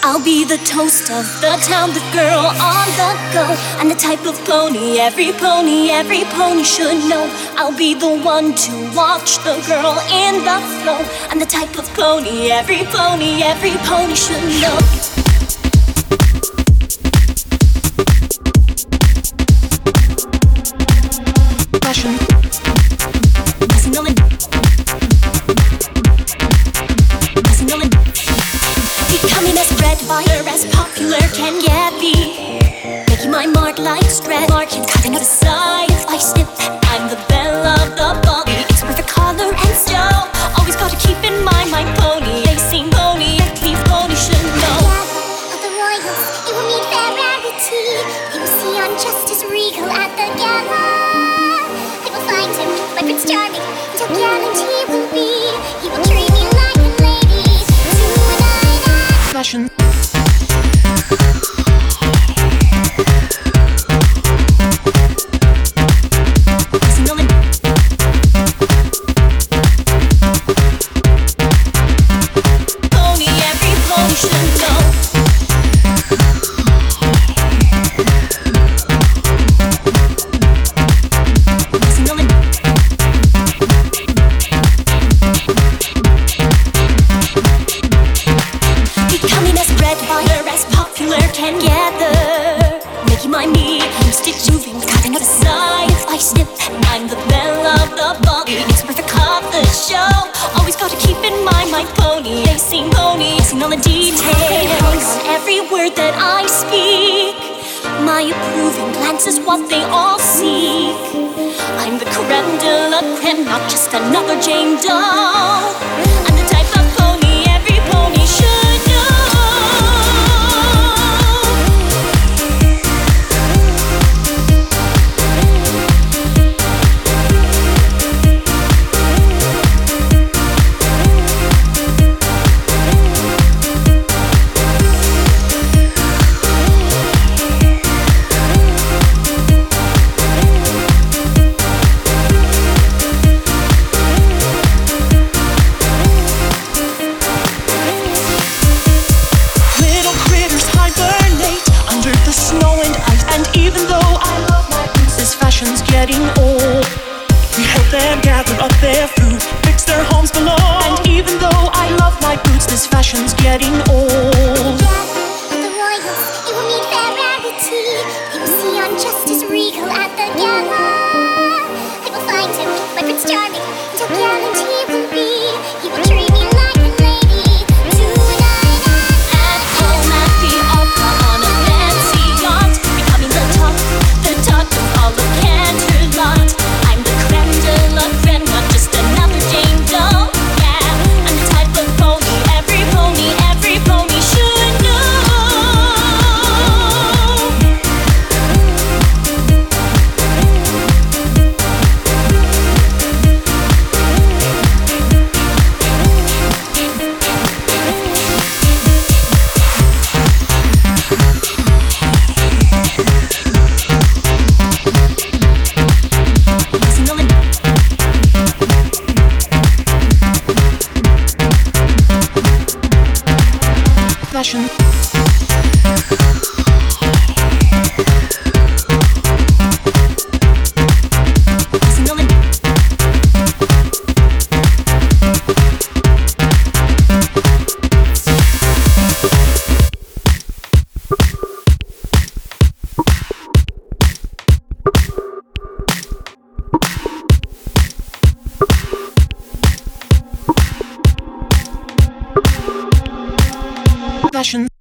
I'll be the toast of the town, the girl on the go, and the type of pony every pony should know. I'll be the one to watch the girl in the flow, and the type of pony every pony should know. Fashion. Becoming as bred fire as popular can get me. Making my mark like spread market, cutting out a side if I snip. I'm the belle of the ball. It's perfect color and style. Always gotta keep in mind my pony. They sing pony, every pony should know. Of the royals, it will mean fair rarity. He will see on Justice Regal at the gala. I will find him, my Prince Charming, and how gallant he will be. He will treat me like a lady. Tonight Fashion. Can gather, making my meat, stick moving, cutting out a side if I snip. I'm the belle of the ball, it's perfect of the show. Always gotta keep in mind my pony. They sing pony, sing all the details on every word that I speak. My approving glance is what they all seek. I'm the creme de la creme, not just another Jane Doe. I'm the type of pony every pony should know. Getting old. We help them gather up their food, fix their homes below. And even though I love my boots, this fashion's getting old. of the royals, it will mean fair rarity. He will see on Justice Regal at the gala. I will find him, my Prince Charming, and how gallant he will be. He will treat me like a lady. Tonight at home at the opera on a fancy yacht, becoming the talk of all of Canterlot. I'm the creme de la creme, not just another Jane Doe. Yeah, I'm the type of pony every pony should know. Fashion. Fashion.